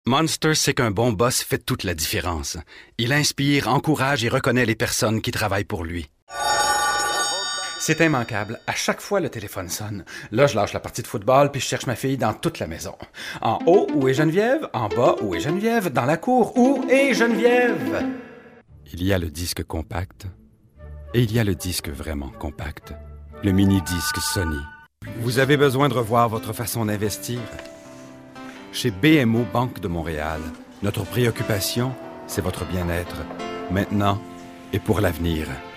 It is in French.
Monster sait qu'un bon boss fait toute la différence. Il inspire, encourage et reconnaît les personnes qui travaillent pour lui. C'est immanquable. À chaque fois, le téléphone sonne. Là, je lâche la partie de football puis je cherche ma fille dans toute la maison. En haut, où est Geneviève? En bas, où est Geneviève? Dans la cour, où est Geneviève? Il y a le disque compact et il y a le disque vraiment compact. Le mini-disque Sony. Vous avez besoin de revoir votre façon d'investir? Chez BMO Banque de Montréal, notre préoccupation, c'est votre bien-être, maintenant et pour l'avenir.